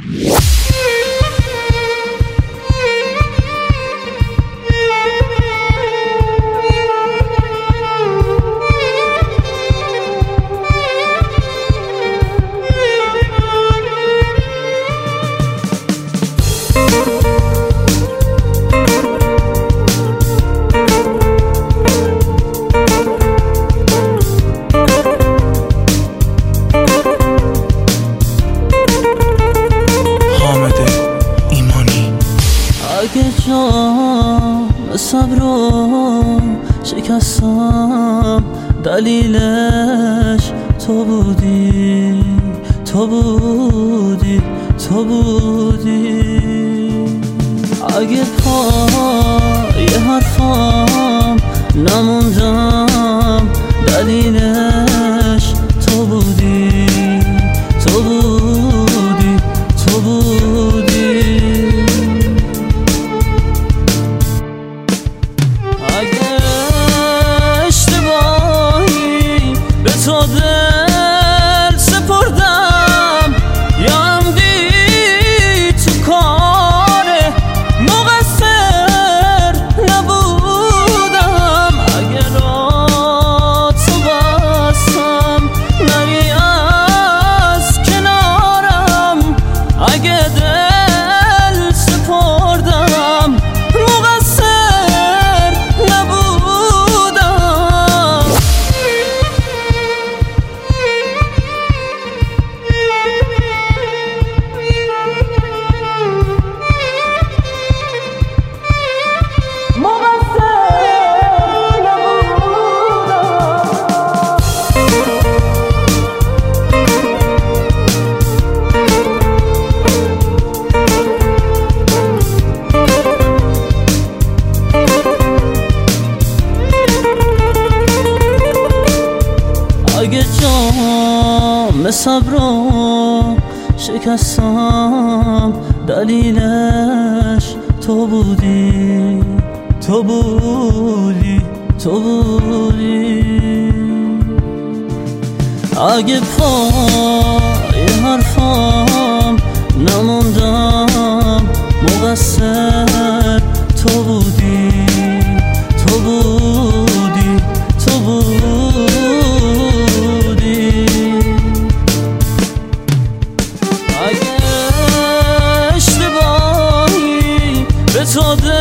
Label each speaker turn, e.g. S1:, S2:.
S1: اگه جام صبرو شکستم دلیلش تو بودی، تو بودی، تو بودی. اگه پای حرفام نموندم دلیلش تو بودی، تو بودی، تو بودی. اگه اشتباهی به تو دل سپردم یا عمدی تو کار مقصر نبودم، اگه را تو بستم نری از کنارم، اگه دل سپردم مقصر نبودم. اگه جام صبرو شکستم دلیلش تو بودی، تو بودی، تو بودی. اگه پای حرفام نموندم مقصر تو بودی، تو بودی، تو بودی. اگه اشتباهی به تو